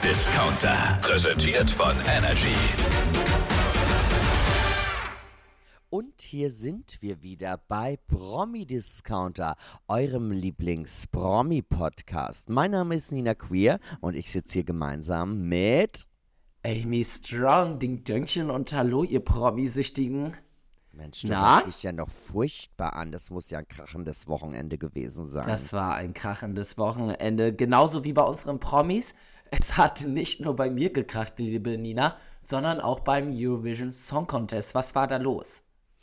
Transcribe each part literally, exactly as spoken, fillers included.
Discounter. Präsentiert von Energy. Und hier sind wir wieder bei Promi Discounter, eurem Lieblings-Promi-Podcast. Mein Name ist Nina Queer und ich sitze hier gemeinsam mit Amy Strong, Ding Döngchen und hallo, ihr Promi-Süchtigen. Mensch, du Na? hörst dich ja noch furchtbar an. Das muss ja ein krachendes Wochenende gewesen sein. Das war ein krachendes Wochenende, genauso wie bei unseren Promis. Es hat nicht nur bei mir gekracht, liebe Nina, sondern auch beim Eurovision Song Contest. Was war da los?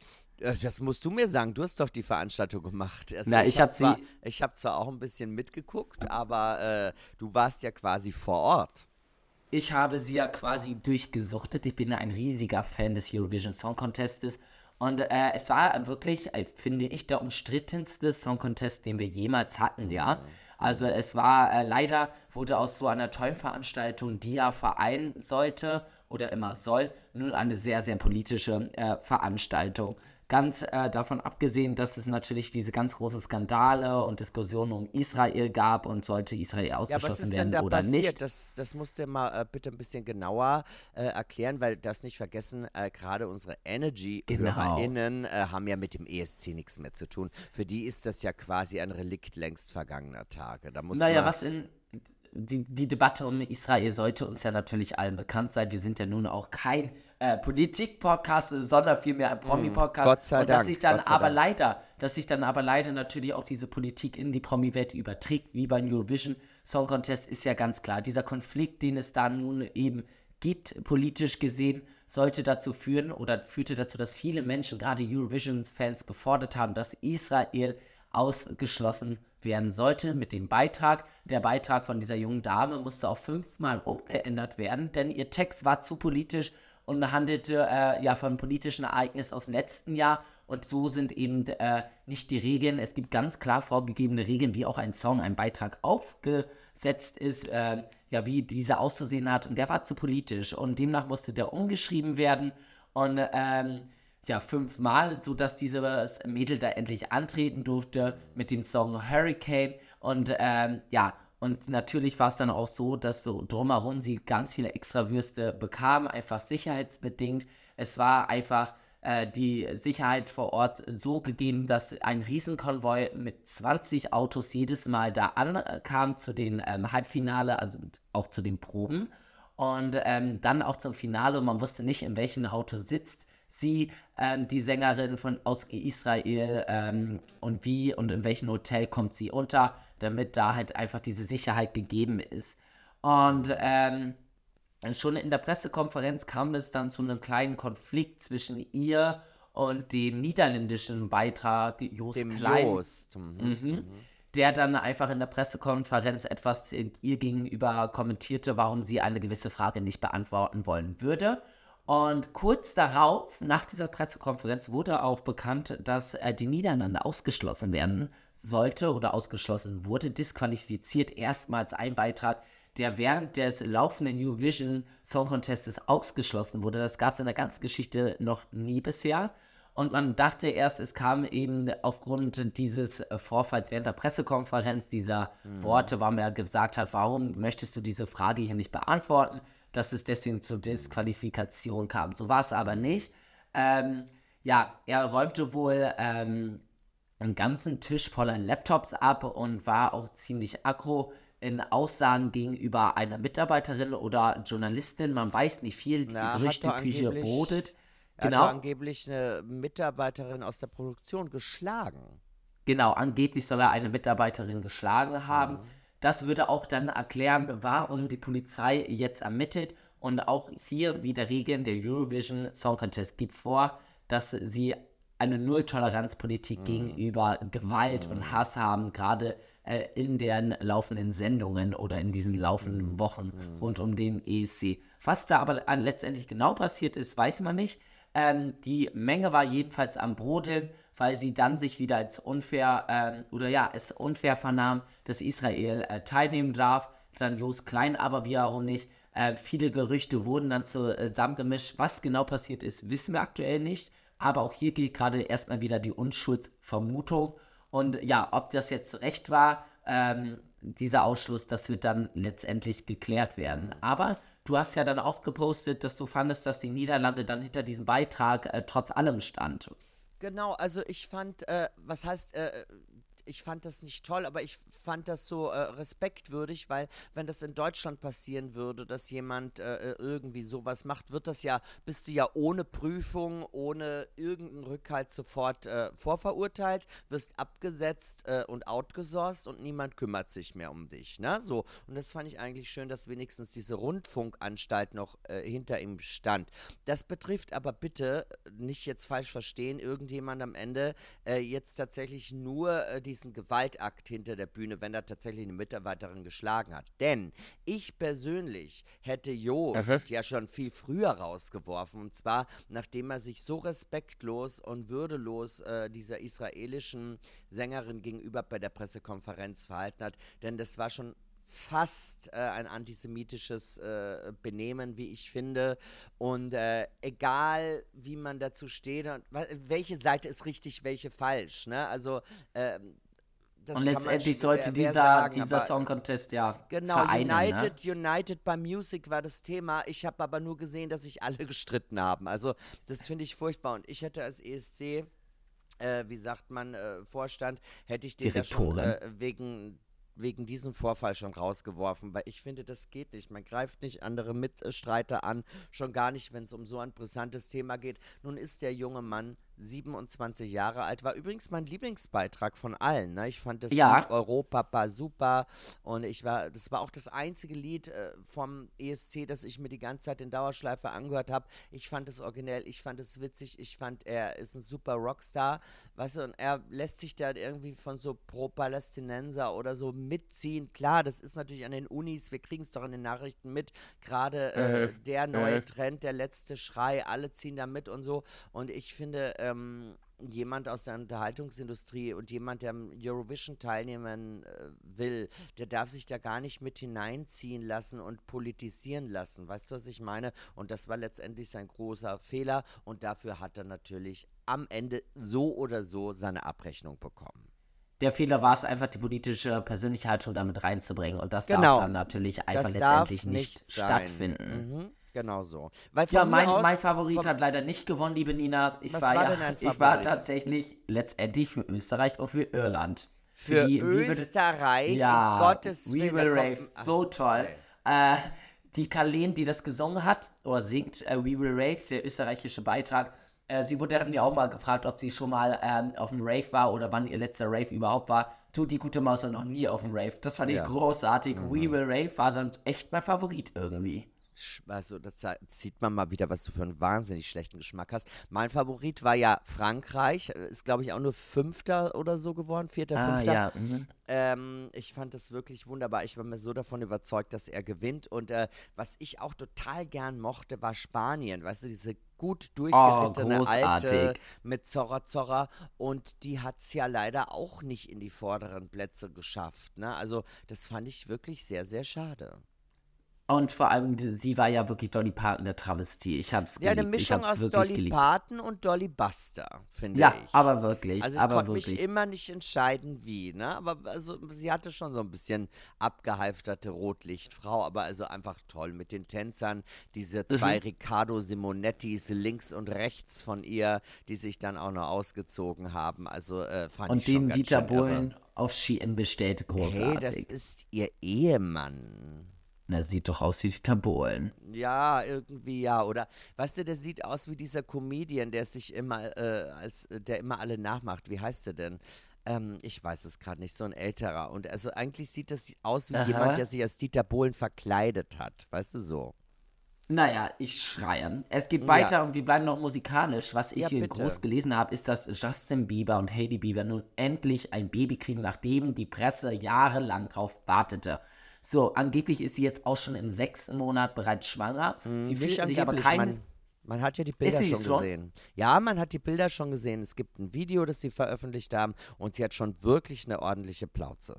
Das musst du mir sagen, du hast doch die Veranstaltung gemacht. Also Na, ich hab hab zwar, sie- Ich habe zwar auch ein bisschen mitgeguckt, aber äh, du warst ja quasi vor Ort. Ich habe sie ja quasi durchgesuchtet. Ich bin ja ein riesiger Fan des Eurovision Song Contestes. Und äh, es war wirklich, äh, finde ich, der umstrittenste Song Contest, den wir jemals hatten, ja. Also es war, äh, leider wurde aus so einer tollen Veranstaltung, die ja vereinen sollte oder immer soll, nun eine sehr, sehr politische äh, Veranstaltung. Ganz äh, davon abgesehen, dass es natürlich diese ganz großen Skandale und Diskussionen um Israel gab und sollte Israel Ja, was ausgeschlossen ist denn werden da oder passiert? nicht. Das, das musst du mal äh, bitte ein bisschen genauer äh, erklären, weil das nicht vergessen, äh, gerade unsere Energy-HörerInnen äh, haben ja mit dem E S C nichts mehr zu tun. Für die ist das ja quasi ein Relikt längst vergangener Tage. Da muss Naja, man, was in. Die, die Debatte um Israel sollte uns ja natürlich allen bekannt sein. Wir sind ja nun auch kein äh, Politik-Podcast, sondern vielmehr ein Promi-Podcast. Gott sei Und dass Dank, sich dann Gott sei aber Dank. leider, dass sich dann aber leider natürlich auch diese Politik in die Promi-Welt überträgt, wie beim Eurovision Song Contest, ist ja ganz klar. Dieser Konflikt, den es da nun eben gibt, politisch gesehen, sollte dazu führen oder führte dazu, dass viele Menschen, gerade Eurovision-Fans, gefordert haben, dass Israel ausgeschlossen werden sollte mit dem Beitrag. Der Beitrag von dieser jungen Dame musste auch fünfmal umgeändert werden, denn ihr Text war zu politisch und handelte äh, ja von politischen Ereignissen aus dem letzten Jahr. Und so sind eben äh, nicht die Regeln. Es gibt ganz klar vorgegebene Regeln, wie auch ein Song, ein Beitrag aufgesetzt ist, äh, ja, wie dieser auszusehen hat. Und der war zu politisch und demnach musste der umgeschrieben werden. Und ähm, ja, fünfmal, sodass dieses Mädel da endlich antreten durfte mit dem Song Hurricane. Und ähm, ja, und natürlich war es dann auch so, dass so drumherum sie ganz viele Extrawürste bekam, einfach sicherheitsbedingt. Es war einfach äh, die Sicherheit vor Ort so gegeben, dass ein Riesenkonvoi mit zwanzig Autos jedes Mal da ankam zu den ähm, Halbfinale, also auch zu den Proben. Und ähm, dann auch zum Finale, man wusste nicht, in welchem Auto sitzt sie, ähm, die Sängerin von aus Israel, ähm, und wie und in welchem Hotel kommt sie unter, damit da halt einfach diese Sicherheit gegeben ist. Und ähm, schon in der Pressekonferenz kam es dann zu einem kleinen Konflikt zwischen ihr und dem niederländischen Beitrag Joost dem Klein. Joost. Mhm. Mhm. Der dann einfach in der Pressekonferenz etwas ihr gegenüber kommentierte, warum sie eine gewisse Frage nicht beantworten wollen würde. Und kurz darauf, nach dieser Pressekonferenz, wurde auch bekannt, dass äh, die Niederlande ausgeschlossen werden sollte oder ausgeschlossen wurde, disqualifiziert erstmals ein Beitrag, der während des laufenden Eurovision Song Contests ausgeschlossen wurde. Das gab es in der ganzen Geschichte noch nie bisher. Und man dachte erst, es kam eben aufgrund dieses äh, Vorfalls während der Pressekonferenz, dieser mhm. Worte, weil man ja gesagt hat, warum möchtest du diese Frage hier nicht beantworten, dass es deswegen zur Disqualifikation kam. So war es aber nicht. Ähm, ja, er räumte wohl ähm, einen ganzen Tisch voller Laptops ab und war auch ziemlich aggro in Aussagen gegenüber einer Mitarbeiterin oder Journalistin. Man weiß nicht viel, die Na, hat Gerüchteküche doch angeblich- brodet. Er Genau. hat angeblich eine Mitarbeiterin aus der Produktion geschlagen. Genau, angeblich soll er eine Mitarbeiterin geschlagen haben. Das würde auch dann erklären, warum die Polizei jetzt ermittelt. Und auch hier wieder Regeln der Eurovision Song Contest gibt vor, dass sie eine Null-Toleranz-Politik gegenüber Gewalt und Hass haben, gerade äh, in den laufenden Sendungen oder in diesen laufenden Wochen rund um den E S C. Was da aber an- letztendlich genau passiert ist, weiß man nicht. Ähm, die Menge war jedenfalls am Brodeln, weil sie dann sich wieder als unfair, ähm, oder ja, es unfair vernahm, dass Israel äh, teilnehmen darf. Dann Joost Klein aber wiederum nicht. Äh, viele Gerüchte wurden dann zusammengemischt. Was genau passiert ist, wissen wir aktuell nicht. Aber auch hier gilt gerade erstmal wieder die Unschuldsvermutung. Und ja, ob das jetzt zu Recht war, ähm, dieser Ausschluss, das wird dann letztendlich geklärt werden. Aber du hast ja dann auch gepostet, dass du fandest, dass die Niederlande dann hinter diesem Beitrag äh, trotz allem stand. Genau, also ich fand, äh, was heißt, äh, ich fand das nicht toll, aber ich fand das so äh, respektwürdig, weil wenn das in Deutschland passieren würde, dass jemand äh, irgendwie sowas macht, wird das ja, bist du ja ohne Prüfung, ohne irgendeinen Rückhalt sofort äh, vorverurteilt, wirst abgesetzt äh, und outgesourced und niemand kümmert sich mehr um dich, ne? So, und das fand ich eigentlich schön, dass wenigstens diese Rundfunkanstalt noch äh, hinter ihm stand. Das betrifft aber bitte, nicht jetzt falsch verstehen, irgendjemand am Ende äh, jetzt tatsächlich nur äh, die diesen Gewaltakt hinter der Bühne, wenn er tatsächlich eine Mitarbeiterin geschlagen hat. Denn ich persönlich hätte Joost mhm. ja schon viel früher rausgeworfen, und zwar nachdem er sich so respektlos und würdelos äh, dieser israelischen Sängerin gegenüber bei der Pressekonferenz verhalten hat, denn das war schon fast äh, ein antisemitisches äh, Benehmen, wie ich finde. Und äh, egal, wie man dazu steht, und, welche Seite ist richtig, welche falsch, ne? Also, äh, das und kann letztendlich man sollte schwer, dieser, sagen, dieser aber, Song Contest ja genau, vereinen, United, ne? United by Music war das Thema. Ich habe aber nur gesehen, dass sich alle gestritten haben. Also das finde ich furchtbar. Und ich hätte als E S C, äh, wie sagt man, äh, Vorstand, hätte ich den da schon äh, wegen wegen diesem Vorfall schon rausgeworfen, weil ich finde, das geht nicht. Man greift nicht andere Mitstreiter an, schon gar nicht, wenn es um so ein brisantes Thema geht. Nun ist der junge Mann siebenundzwanzig Jahre alt, war übrigens mein Lieblingsbeitrag von allen, ne? Ich fand das ja. Lied Europapa super und ich war, das war auch das einzige Lied äh, vom E S C, das ich mir die ganze Zeit in Dauerschleife angehört habe. Ich fand es originell, ich fand es witzig, ich fand, er ist ein super Rockstar, weißt du, und er lässt sich da irgendwie von so Pro-Palästinenser oder so mitziehen. Klar, das ist natürlich an den Unis, wir kriegen es doch in den Nachrichten mit, gerade äh, äh, der neue äh. Trend, der letzte Schrei, alle ziehen da mit und so, und ich finde, ähm, jemand aus der Unterhaltungsindustrie und jemand, der am Eurovision teilnehmen äh, will, der darf sich da gar nicht mit hineinziehen lassen und politisieren lassen. Weißt du, was ich meine? Und das war letztendlich sein großer Fehler, und dafür hat er natürlich am Ende so oder so seine Abrechnung bekommen. Der Fehler war es einfach, die politische Persönlichkeit schon damit reinzubringen, und das genau. darf dann natürlich einfach das letztendlich nicht, nicht stattfinden. Mhm. Genau so. Weil ja, mein, aus, mein Favorit von, hat leider nicht gewonnen, liebe Nina. Ich was war, war ja, denn ein Favorit? Ich war tatsächlich letztendlich für Österreich und für Irland. Für, für die, Österreich? Würde, ja, in Gottes We Willen. Will Rave, so toll. Okay. Äh, die Carlene, die das gesungen hat, oder singt, äh, We Will Rave, der österreichische Beitrag, äh, sie wurde dann ja auch mal gefragt, ob sie schon mal ähm, auf dem Rave war oder wann ihr letzter Rave überhaupt war. Tut die gute Maus noch nie auf dem Rave. Das fand ich ja. großartig. Mhm. We Will Rave war dann echt mein Favorit irgendwie. Also, da sieht man mal wieder, was du für einen wahnsinnig schlechten Geschmack hast. Mein Favorit war ja Frankreich, ist glaube ich auch nur Fünfter oder so geworden, Vierter, ah, Fünfter. Ja. Mhm. Ähm, ich fand das wirklich wunderbar. Ich war mir so davon überzeugt, dass er gewinnt. Und äh, was ich auch total gern mochte, war Spanien. Weißt du, diese gut durchgerittene oh, Alte mit Zorra Zorra. Und die hat es ja leider auch nicht in die vorderen Plätze geschafft, ne? Also, das fand ich wirklich sehr, sehr schade. Und vor allem, sie war ja wirklich Dolly Parton der Travestie. Ich hab's geliebt. Ja, eine Mischung aus Dolly geliebt. Parton und Dolly Buster, finde ja, ich. Ja, aber wirklich. Also ich aber konnte wirklich. mich immer nicht entscheiden, wie, ne? Aber also, sie hatte schon so ein bisschen abgehalfterte Rotlichtfrau, aber also einfach toll mit den Tänzern. Diese zwei mhm. Riccardo Simonettis links und rechts von ihr, die sich dann auch noch ausgezogen haben. Also äh, fand und ich schon ganz den Dieter schön Bohlen auf Shein bestellt, großartig. Hey, das ist ihr Ehemann. Na, sieht doch aus wie Dieter Bohlen. Ja, irgendwie ja. Oder, weißt du, der sieht aus wie dieser Comedian, der sich immer, äh, als, der immer alle nachmacht. Wie heißt der denn? Ähm, ich weiß es gerade nicht, so ein älterer. Und also eigentlich sieht das aus wie Aha. jemand, der sich als Dieter Bohlen verkleidet hat. Weißt du, so. Naja, ich schreie. Es geht weiter ja. und wir bleiben noch musikalisch. Was ich ja, hier bitte. groß gelesen habe, ist, dass Justin Bieber und Hailey Bieber nun endlich ein Baby kriegen, nachdem die Presse jahrelang drauf wartete. So, angeblich ist sie jetzt auch schon im sechsten Monat bereits schwanger. Hm, sie fühlt sich aber kein... Man, man hat ja die Bilder schon, schon gesehen. Ja, man hat die Bilder schon gesehen. Es gibt ein Video, das sie veröffentlicht haben, und sie hat schon wirklich eine ordentliche Plauze.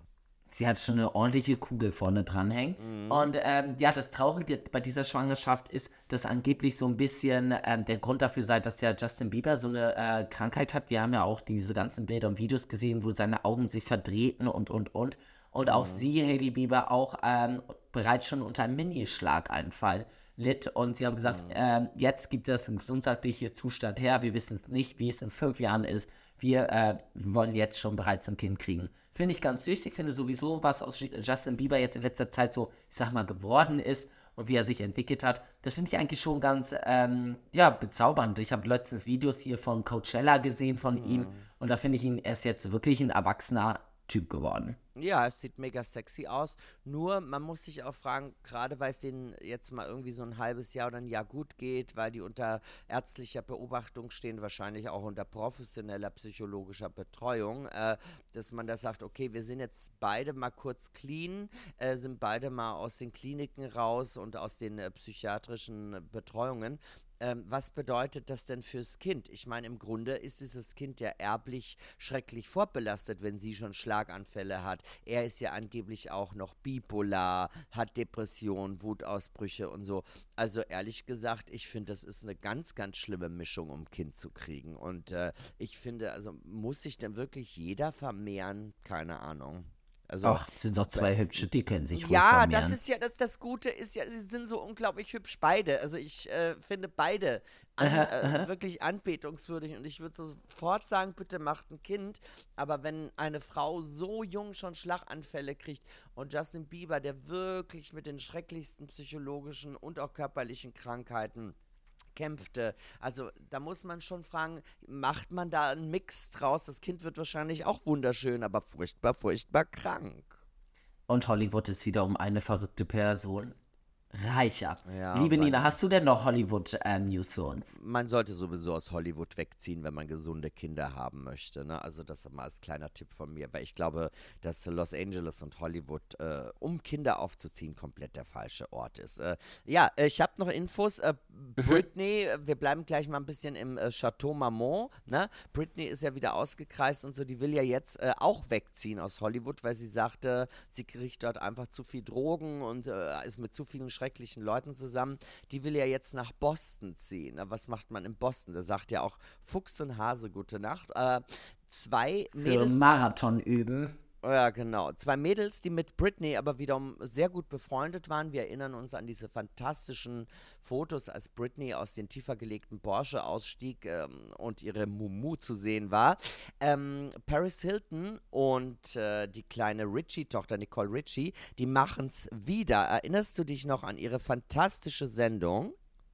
Sie hat schon eine ordentliche Kugel vorne dranhängen. Mhm. Und ähm, ja, das Traurige bei dieser Schwangerschaft ist, dass angeblich so ein bisschen ähm, der Grund dafür sei, dass ja Justin Bieber so eine äh, Krankheit hat. Wir haben ja auch diese ganzen Bilder und Videos gesehen, wo seine Augen sich verdrehten und, und, und. Und auch mhm. sie, Hailey Bieber, auch ähm, bereits schon unter einem Mini-Schlaganfall litt. Und sie haben gesagt, mhm. ähm, jetzt gibt es einen gesundheitlichen Zustand her. Wir wissen es nicht, wie es in fünf Jahren ist. Wir äh, wollen jetzt schon bereits ein Kind kriegen. Finde ich ganz süß. Ich finde sowieso, was aus Justin Bieber jetzt in letzter Zeit so, ich sag mal, geworden ist und wie er sich entwickelt hat, das finde ich eigentlich schon ganz, ähm, ja, bezaubernd. Ich habe letztens Videos hier von Coachella gesehen von mhm. ihm und da finde ich ihn, er ist jetzt wirklich ein erwachsener Typ geworden. Ja, es sieht mega sexy aus. Nur, man muss sich auch fragen, gerade weil es denen jetzt mal irgendwie so ein halbes Jahr oder ein Jahr gut geht, weil die unter ärztlicher Beobachtung stehen, wahrscheinlich auch unter professioneller psychologischer Betreuung, äh, dass man da sagt, okay, wir sind jetzt beide mal kurz clean, äh, sind beide mal aus den Kliniken raus und aus den äh, psychiatrischen Betreuungen. Ähm, was bedeutet das denn fürs Kind? Ich meine, im Grunde ist dieses Kind ja erblich schrecklich vorbelastet, wenn sie schon Schlaganfälle hat. Er ist ja angeblich auch noch bipolar, hat Depressionen, Wutausbrüche und so. Also ehrlich gesagt, ich finde, das ist eine ganz, ganz schlimme Mischung, um ein Kind zu kriegen. Und äh, ich finde, also muss sich denn wirklich jeder vermehren? Keine Ahnung. Also, Ach, sind doch zwei hübsche, die können sich wohl ja, vermehren. das ist ja, das, das Gute ist ja, sie sind so unglaublich hübsch beide. Also ich äh, finde beide an, aha, äh, aha. wirklich anbetungswürdig und ich würde sofort sagen, bitte macht ein Kind. Aber wenn eine Frau so jung schon Schlaganfälle kriegt und Justin Bieber, der wirklich mit den schrecklichsten psychologischen und auch körperlichen Krankheiten kämpfte. Also da muss man schon fragen, macht man da einen Mix draus? Das Kind wird wahrscheinlich auch wunderschön, aber furchtbar, furchtbar krank. Und Hollywood ist wieder um eine verrückte Person reicher. Ja, Liebe weiß Nina, ich. hast du denn noch Hollywood-News für uns? Man sollte sowieso aus Hollywood wegziehen, wenn man gesunde Kinder haben möchte. Ne? Also das mal als kleiner Tipp von mir, weil ich glaube, dass Los Angeles und Hollywood, äh, um Kinder aufzuziehen, komplett der falsche Ort ist. Äh, ja, ich habe noch Infos. Äh, Britney, wir bleiben gleich mal ein bisschen im äh, Chateau Marmont. Ne? Britney ist ja wieder ausgekreist und so, die will ja jetzt äh, auch wegziehen aus Hollywood, weil sie sagte, sie kriegt dort einfach zu viel Drogen und äh, ist mit zu vielen schrecklichen Leuten zusammen. Die will ja jetzt nach Boston ziehen. Na, was macht man in Boston? Da sagt ja auch Fuchs und Hase gute Nacht. Äh, zwei Für Mädels. Marathon üben. Ja, genau. Zwei Mädels, die mit Britney aber wiederum sehr gut befreundet waren. Wir erinnern uns an diese fantastischen Fotos, als Britney aus den tiefer gelegten Porsche ausstieg ähm, und ihre Mumu zu sehen war. Ähm, Paris Hilton und äh, die kleine Richie-Tochter Nicole Richie, die machen es wieder. Erinnerst du dich noch an ihre fantastische Sendung?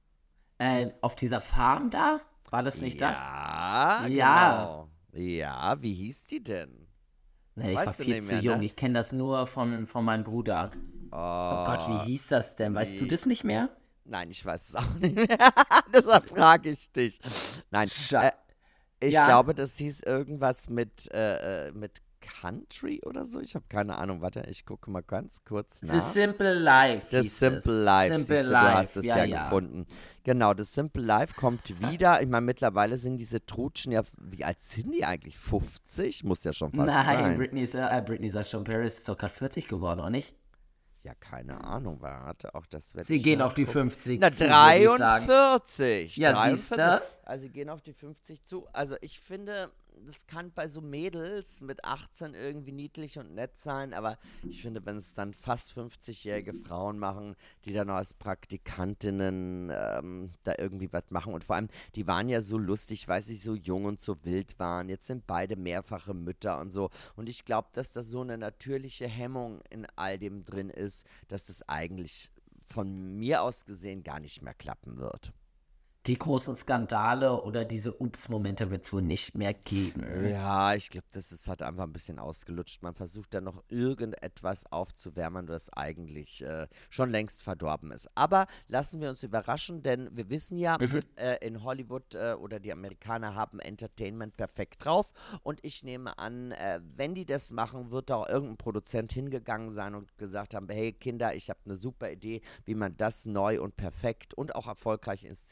Äh, auf dieser Farm da? War das nicht ja, das? Ja, genau. Ja, wie hieß die denn? Nee, ich Weißt war du viel nicht zu mehr, jung. ne? Ich kenne das nur von, von meinem Bruder. Oh, Oh Gott, wie hieß das denn? Weißt du das nicht mehr? Nein, ich weiß es auch nicht mehr. Deshalb frage ich dich. Nein, Scha- äh, ich Ja. glaube, das hieß irgendwas mit, äh, äh, mit Country oder so. Ich habe keine Ahnung. Warte, ich gucke mal ganz kurz nach. The Simple Life. The hieß Simple es. Life, Simple siehst du, Life. du hast es ja, ja gefunden. Genau, The Simple Life kommt wieder. Ich meine, mittlerweile sind diese Trutschen ja, wie alt sind die eigentlich? fünfzig? Muss ja schon fast Nein, sein. Britney ist, äh, Britney sagt schon, Paris ist doch gerade vierzig geworden, oder nicht? Ja, keine Ahnung, warte, auch das werde Sie ich gehen auf die nachgucken. fünfzig Na, zu, würde ich sagen. dreiundvierzig. Ja, dreiundvierzig. siehste. Also, sie gehen auf die fünfzig zu. Also, ich finde, das kann bei so Mädels mit achtzehn irgendwie niedlich und nett sein, aber ich finde, wenn es dann fast fünfzigjährige Frauen machen, die dann noch als Praktikantinnen ähm, da irgendwie was machen und vor allem, die waren ja so lustig, weil sie so jung und so wild waren. Jetzt sind beide mehrfache Mütter und so und ich glaube, dass da so eine natürliche Hemmung in all dem drin ist, dass das eigentlich von mir aus gesehen gar nicht mehr klappen wird. Die großen Skandale oder diese Ups-Momente wird es wohl nicht mehr geben. Ja, ich glaube, das ist halt einfach ein bisschen ausgelutscht. Man versucht dann noch irgendetwas aufzuwärmen, das eigentlich äh, schon längst verdorben ist. Aber lassen wir uns überraschen, denn wir wissen ja, Mhm. äh, in Hollywood äh, oder die Amerikaner haben Entertainment perfekt drauf. Und ich nehme an, äh, wenn die das machen, wird da auch irgendein Produzent hingegangen sein und gesagt haben, hey Kinder, ich habe eine super Idee, wie man das neu und perfekt und auch erfolgreich inszenieren kann.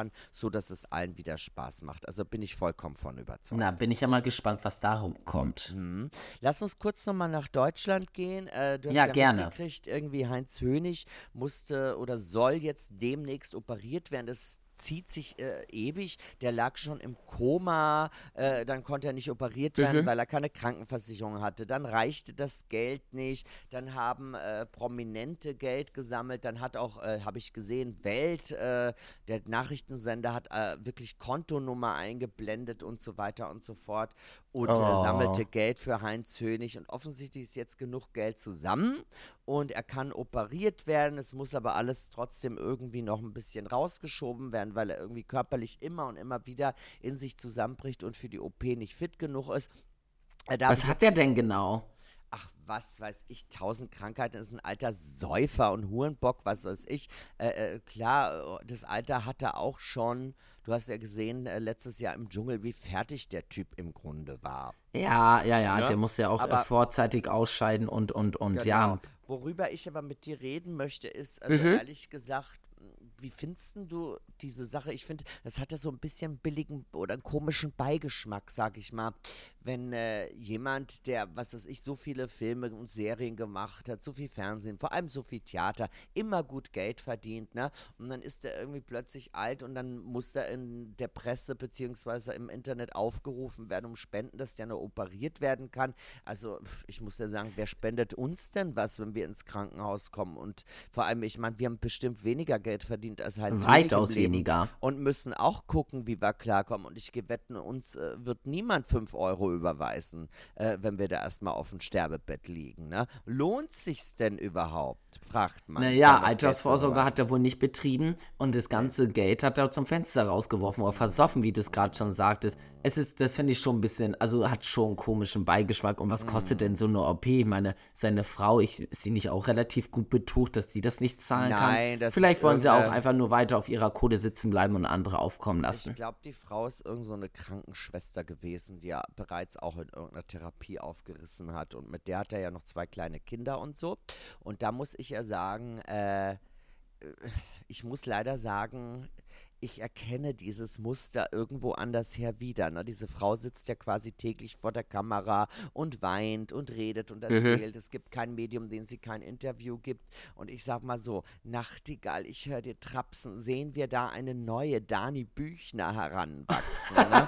kann, sodass es allen wieder Spaß macht. Also bin ich vollkommen von überzeugt. Na, bin ich ja mal gespannt, was darum kommt. Mhm. Lass uns kurz nochmal nach Deutschland gehen. Äh, du hast Ja, ja, gerne. mitgekriegt, irgendwie Heinz Hönig musste oder soll jetzt demnächst operiert werden. Das zieht sich äh, ewig. Der lag schon im Koma, äh, dann konnte er nicht operiert werden, Mhm. weil er keine Krankenversicherung hatte. Dann reichte das Geld nicht. Dann haben äh, Prominente Geld gesammelt. Dann hat auch, äh, habe ich gesehen, Welt, äh, der Nachrichtensender hat äh, wirklich Kontonummer eingeblendet und so weiter und so fort und äh, Oh. sammelte Geld für Heinz Hönig. Und offensichtlich ist jetzt genug Geld zusammen und er kann operiert werden. Es muss aber alles trotzdem irgendwie noch ein bisschen rausgeschoben werden, weil er irgendwie körperlich immer und immer wieder in sich zusammenbricht und für die O P nicht fit genug ist. Äh, da hab Was ich hat jetzt- der denn genau? Ach, was weiß ich, tausend Krankheiten, ist ein alter Säufer und Hurenbock, was weiß ich. Äh, äh, klar, äh, das Alter hat er auch schon. Du hast ja gesehen, äh, letztes Jahr im Dschungel, wie fertig der Typ im Grunde war. Ja, ja, ja, Ja, der muss ja auch aber- äh, vorzeitig ausscheiden und, und, und, Genau. ja. Worüber ich aber mit dir reden möchte, ist, also Mhm. ehrlich gesagt, wie findest denn du diese Sache? Ich finde, das hat ja so ein bisschen billigen oder einen komischen Beigeschmack, sag ich mal. Wenn äh, jemand, der, was weiß ich, so viele Filme und Serien gemacht hat, so viel Fernsehen, vor allem so viel Theater, immer gut Geld verdient, ne? Und dann ist er irgendwie plötzlich alt und dann muss er in der Presse beziehungsweise im Internet aufgerufen werden, um Spenden, dass der nur operiert werden kann. Also pf, ich muss ja sagen, wer spendet uns denn was, wenn wir ins Krankenhaus kommen? Und vor allem, ich meine, wir haben bestimmt weniger Geld verdient als Heinz Hönig im Weitaus Leben weniger. und müssen auch gucken, wie wir klarkommen. Und ich wetten, uns äh, wird niemand fünf Euro überweisen, äh, wenn wir da erstmal auf dem Sterbebett liegen. Ne? Lohnt sich's denn überhaupt? Fragt man. Naja, dann noch Altersvorsorge Geld zu hat er wohl nicht betrieben und das ganze Geld hat er zum Fenster rausgeworfen oder versoffen, wie du es gerade schon sagtest. Es ist, das finde ich schon ein bisschen, also hat schon einen komischen Beigeschmack. Und was kostet denn so eine O P? Ich meine, seine Frau, ich, ist sie nicht auch relativ gut betucht, dass sie das nicht zahlen Nein, kann? das Vielleicht ist wollen sie auch irgendeine- einfach nur weiter auf ihrer Kohle sitzen bleiben und andere aufkommen lassen. Ich glaube, die Frau ist irgend so eine Krankenschwester gewesen, die ja bereits auch in irgendeiner Therapie aufgerissen hat. Und mit der hat er ja noch zwei kleine Kinder und so. Und da muss ich ja sagen, äh, ich muss leider sagen, ich erkenne dieses Muster irgendwo anders her wieder. Ne? Diese Frau sitzt ja quasi täglich vor der Kamera und weint und redet und erzählt. Es gibt kein Medium, dem sie kein Interview gibt. Und ich sag mal so, Nachtigall, ich höre dir trapsen, sehen wir da eine neue Dani Büchner heranwachsen. Ne?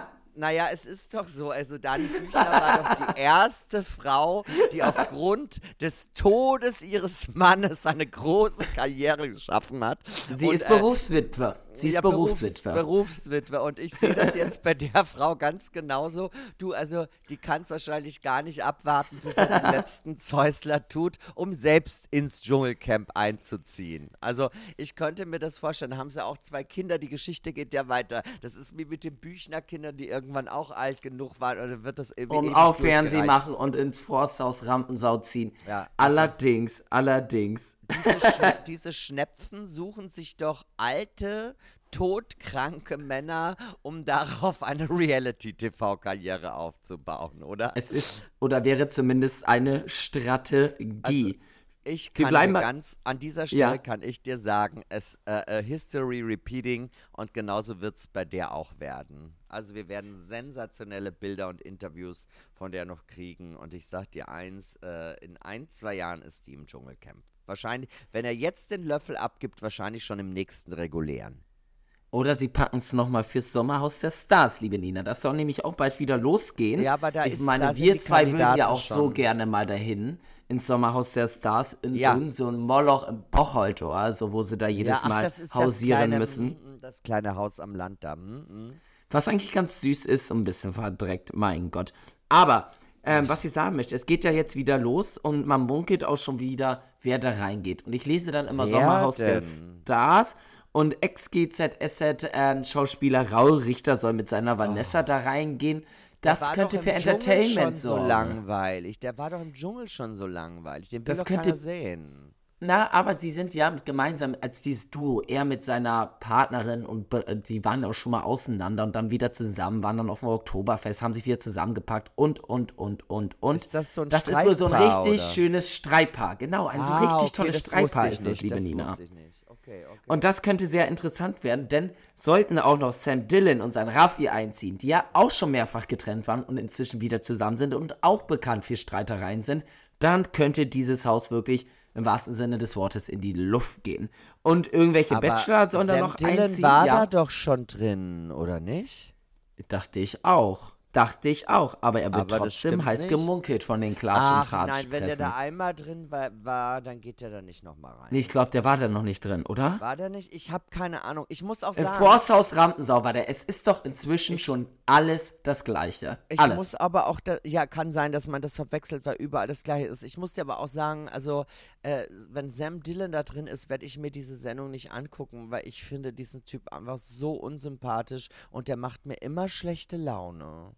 Naja, es ist doch so, also Dani Büchner war doch die erste Frau, die aufgrund des Todes ihres Mannes eine große Karriere geschaffen hat. Sie Und, ist äh, Berufswitwe. Sie ist ja, Berufswitwe. Berufs, Berufswitwe. Und ich sehe das jetzt bei der Frau ganz genauso. Du, also, die kann es wahrscheinlich gar nicht abwarten, bis sie den letzten Zäusler tut, um selbst ins Dschungelcamp einzuziehen. Also, ich könnte mir das vorstellen. Da haben sie auch zwei Kinder. Die Geschichte geht ja weiter. Das ist wie mit den Büchner-Kindern, die irgendwann auch alt genug waren. Oder wird das irgendwie um ewig auf Fernsehen durchgereicht. machen und ins Forsthaus Rampensau ziehen. Ja, also- allerdings, allerdings. Diese, Schna diese Schnepfen suchen sich doch alte, todkranke Männer, um darauf eine Reality-T V-Karriere aufzubauen, oder? Es ist, oder wäre zumindest eine Strategie. Ich wir kann bleiben dir mal- ganz, an dieser Stelle Ja. kann ich dir sagen, es äh, äh, History repeating und genauso wird es bei der auch werden. Also wir werden sensationelle Bilder und Interviews von der noch kriegen und ich sag dir eins, äh, in ein, zwei Jahren ist die im Dschungelcamp. Wahrscheinlich, wenn er jetzt den Löffel abgibt, wahrscheinlich schon im nächsten regulären. Oder sie packen es nochmal fürs Sommerhaus der Stars, liebe Nina. Das soll nämlich auch bald wieder losgehen. Ja, aber da ich ist- meine, da sind wir die zwei würden ja Kandidaten auch so schon. gerne mal dahin, ins Sommerhaus der Stars, in Ja. irgend so ein Moloch im Bocholt, also wo sie da jedes ach, Mal das ist hausieren das kleine, müssen. mm, mm, Das kleine Haus am Land da. mm, mm. Was eigentlich ganz süß ist und ein bisschen verdreckt, mein Gott. Aber, ähm, was ich sagen möchte, es geht ja jetzt wieder los und man munkelt auch schon wieder, wer da reingeht. Und ich lese dann immer Wer Sommerhaus der denn? Stars und Ex-G Z S Z-Schauspieler Raul Richter soll mit seiner Vanessa da reingehen. Das Der war könnte doch für im Dschungel Entertainment schon so sorgen. langweilig. Der war doch im Dschungel schon so langweilig. Den will Das doch könnte- keiner sehen. Na, aber sie sind ja gemeinsam als dieses Duo, er mit seiner Partnerin und be- die waren auch schon mal auseinander und dann wieder zusammen, waren dann auf dem Oktoberfest, haben sich wieder zusammengepackt und, und, und, und, und. Ist das so ein Das ist wohl so ein Streitpaar, richtig oder? schönes Streitpaar. Genau, ein so Ah, richtig okay, tolles das wusste Streitpaar ich ist das, nicht, liebe das Nina. wusste ich nicht. Okay. Okay, okay. Und das könnte sehr interessant werden, denn sollten auch noch Sam Dillon und sein Raffi einziehen, die ja auch schon mehrfach getrennt waren und inzwischen wieder zusammen sind und auch bekannt für Streitereien sind, dann könnte dieses Haus wirklich im wahrsten Sinne des Wortes in die Luft gehen. Und irgendwelche Aber Bachelor sollen da Sam noch Dillon einziehen. war ja, da doch schon drin, oder nicht? dachte ich auch. Dachte ich auch, aber er wird Aber das trotzdem stimmt heiß nicht. gemunkelt von den Klatsch- und Ach nein, wenn der Tratschpressen. da einmal drin war, war dann geht der da nicht nochmal rein. Nee, ich glaube, der war da noch nicht drin, oder? War der nicht? Ich habe keine Ahnung. Ich muss auch Im sagen... Forsthaus Rampensau war der. Es ist doch inzwischen Ich- schon alles das Gleiche. Ich Alles. muss aber auch, da, ja, kann sein, dass man das verwechselt, weil überall das Gleiche ist. Ich muss dir aber auch sagen, also, äh, wenn Sam Dillon da drin ist, werde ich mir diese Sendung nicht angucken, weil ich finde diesen Typ einfach so unsympathisch und der macht mir immer schlechte Laune.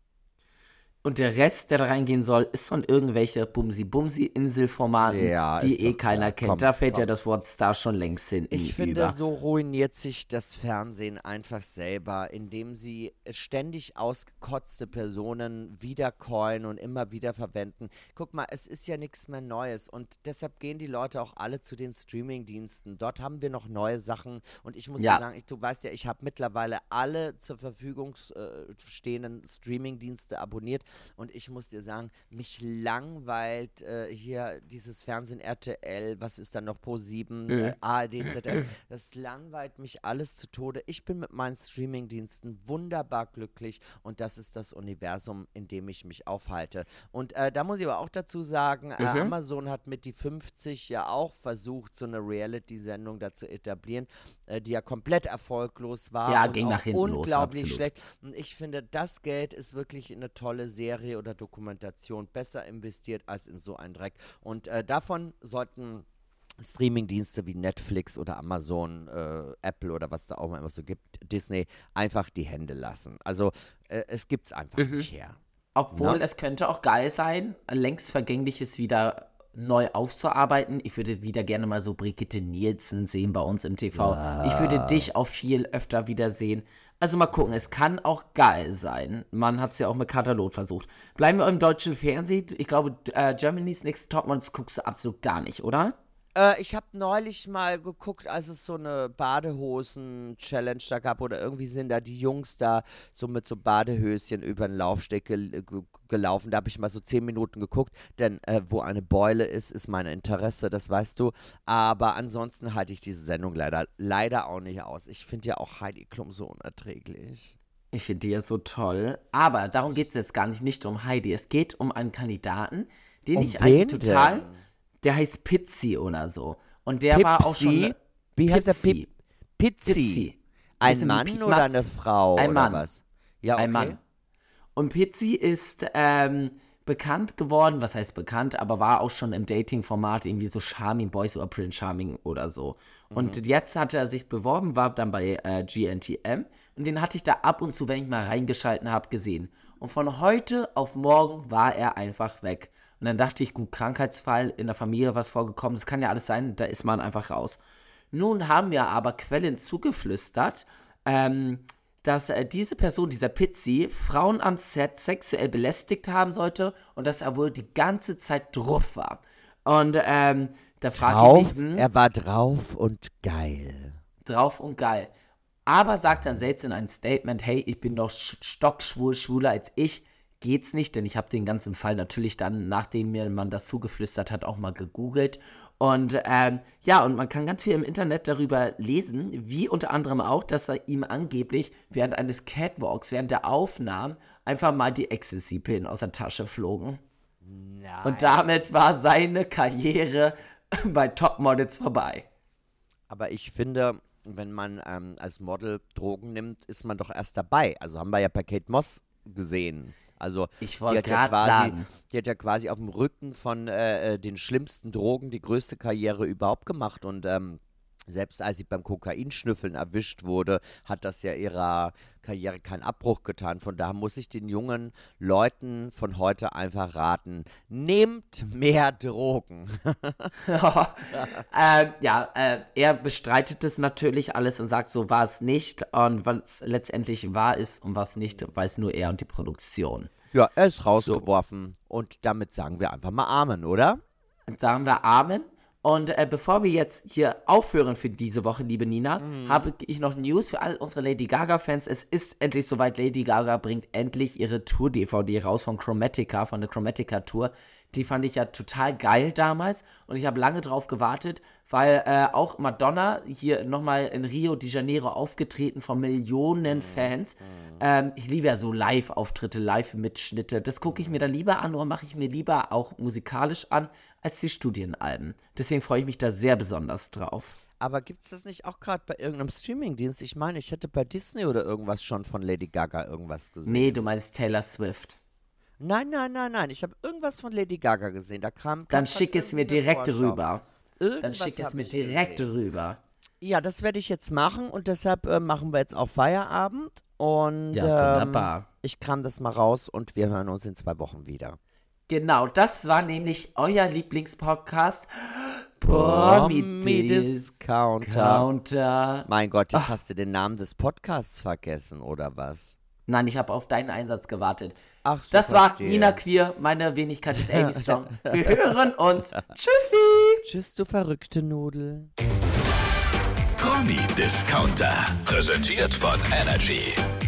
Und der Rest, der da reingehen soll, ist von irgendwelche Bumsi-Bumsi-Inselformaten, Ja, ist die eh doch keiner klar. kennt. Komm, da fällt komm. ja das Wort Star schon längst hinten Ich finde, über. so ruiniert sich das Fernsehen einfach selber, indem sie ständig ausgekotzte Personen wiedercoin und immer wieder verwenden. Guck mal, es ist ja nichts mehr Neues und deshalb gehen die Leute auch alle zu den Streamingdiensten. Dort haben wir noch neue Sachen und ich muss Ja. dir sagen, ich, du weißt ja, ich habe mittlerweile alle zur Verfügung äh, stehenden Streamingdienste abonniert und ich muss dir sagen, mich langweilt äh, hier dieses Fernsehen R T L, was ist dann noch Pro sieben, Mhm. äh, A R D, Z D F, das langweilt mich alles zu Tode. Ich bin mit meinen Streamingdiensten wunderbar glücklich und das ist das Universum, in dem ich mich aufhalte. Und äh, da muss ich aber auch dazu sagen, äh, Mhm. Amazon hat mit die fünfzig ja auch versucht, so eine Reality-Sendung da zu etablieren, äh, die ja komplett erfolglos war Ja, und ging auch nach hinten los, unglaublich absolut. schlecht. Und ich finde, das Geld ist wirklich eine tolle Serie oder Dokumentation, besser investiert als in so einen Dreck. Und äh, davon sollten Streamingdienste wie Netflix oder Amazon, äh, Apple oder was da auch immer so gibt, Disney, einfach die Hände lassen. Also äh, es gibt's einfach Mhm. nicht her. Obwohl, Ne? es könnte auch geil sein, längst Vergängliches wieder neu aufzuarbeiten. Ich würde wieder gerne mal so Brigitte Nielsen sehen bei uns im T V. Ich würde dich auch viel öfter wiedersehen. Also mal gucken, es kann auch geil sein. Man hat es ja auch mit Katalog versucht. Bleiben wir im deutschen Fernsehen. Ich glaube, äh, Germany's Next Topmodel guckst du absolut gar nicht, oder? Äh, ich habe neulich mal geguckt, als es so eine Badehosen-Challenge da gab oder irgendwie sind da die Jungs da so mit so Badehöschen über den Laufsteg gel ge gelaufen. Da habe ich mal so zehn Minuten geguckt, denn äh, wo eine Beule ist, ist mein Interesse, das weißt du. Aber ansonsten halte ich diese Sendung leider, leider auch nicht aus. Ich finde ja auch Heidi Klum so unerträglich. Ich finde die ja so toll. Aber darum geht es jetzt gar nicht, nicht um Heidi. Es geht um einen Kandidaten, den Um ich wen eigentlich total... denn? Der heißt Pizzi oder so. Und der war auch schon... Pipsi? Wie heißt der? Pizzi. Pip Pizzi? Pizzi. Ein Bisschen wie Mann Piet oder Matz. eine Frau Ein oder Mann. was? Ja, okay. Ein Mann. Und Pizzi ist ähm, bekannt geworden, was heißt bekannt, aber war auch schon im Dating-Format irgendwie so Charming Boys oder Prince Charming oder so. Und jetzt hat er sich beworben, war dann bei äh, G N T M und den hatte ich da ab und zu, wenn ich mal reingeschalten habe, gesehen. Und von heute auf morgen war er einfach weg. Und dann dachte ich, gut, Krankheitsfall, in der Familie was vorgekommen, das kann ja alles sein, da ist man einfach raus. Nun haben mir aber Quellen zugeflüstert, ähm, dass äh, diese Person, dieser Pizzi, Frauen am Set sexuell belästigt haben sollte und dass er wohl die ganze Zeit drauf war. Und ähm, da frage ich Drauf, mich, hm, er war drauf und geil. drauf und geil. Aber sagt dann selbst in einem Statement, hey, ich bin doch sch- stockschwul, schwuler als ich. Geht's nicht, denn ich habe den ganzen Fall natürlich dann, nachdem mir man das zugeflüstert hat, auch mal gegoogelt. Und ähm, ja, und man kann ganz viel im Internet darüber lesen, wie unter anderem auch, dass er ihm angeblich während eines Catwalks, während der Aufnahmen, einfach mal die Ecstasy-Pillen aus der Tasche flogen. Nein. Und damit war seine Karriere bei Topmodels vorbei. Aber ich finde, wenn man ähm, als Model Drogen nimmt, ist man doch erst dabei. Also haben wir ja bei Kate Moss gesehen. Also Ich die wollte hat, ja gerade quasi, sagen. die hat ja quasi auf dem Rücken von äh, äh, den schlimmsten Drogen die größte Karriere überhaupt gemacht und ähm, selbst als sie beim Kokainschnüffeln erwischt wurde, hat das ja ihrer Karriere keinen Abbruch getan. Von daher muss ich den jungen Leuten von heute einfach raten, nehmt mehr Drogen. ähm, ja, äh, er bestreitet es natürlich alles und sagt, so war es nicht. Und was letztendlich wahr ist und was nicht, weiß nur er und die Produktion. Ja, er ist rausgeworfen und damit sagen wir einfach mal Amen, oder? Dann sagen wir Amen. Und äh, bevor wir jetzt hier aufhören für diese Woche, liebe Nina, mhm. habe ich noch News für all unsere Lady Gaga-Fans. Es ist endlich soweit, Lady Gaga bringt endlich ihre Tour-D V D raus von Chromatica, von der Chromatica-Tour. Die fand ich ja total geil damals und ich habe lange drauf gewartet, weil äh, auch Madonna hier nochmal in Rio de Janeiro aufgetreten von Millionen mhm. Fans. Mhm. Ähm, ich liebe ja so Live-Auftritte, Live-Mitschnitte. Das gucke ich mir dann lieber an oder mache ich mir lieber auch musikalisch an, als die Studienalben. Deswegen freue ich mich da sehr besonders drauf. Aber gibt es das nicht auch gerade bei irgendeinem Streamingdienst? Ich meine, ich hätte bei Disney oder irgendwas schon von Lady Gaga irgendwas gesehen. Nee, du meinst Taylor Swift. Nein, nein, nein, nein. Ich habe irgendwas von Lady Gaga gesehen. Da kam, kam Dann schick es mir direkt Vorschau. rüber. Irgendwas Dann schick es mir direkt gesehen. rüber. Ja, das werde ich jetzt machen und deshalb äh, machen wir jetzt auch Feierabend. Und ja, wunderbar. Ähm, ich kram das mal raus und wir hören uns in zwei Wochen wieder. Genau, das war nämlich euer Lieblingspodcast. Promi-Discounter. Mein Gott, jetzt Ach. hast du den Namen des Podcasts vergessen, oder was? Nein, ich habe auf deinen Einsatz gewartet. Ach so, Das verstehe. war Nina Queer, meine Wenigkeit ist Amy Strong. Wir hören uns. Tschüssi. Tschüss, du verrückte Nudel. Promi-Discounter. Präsentiert von Energy.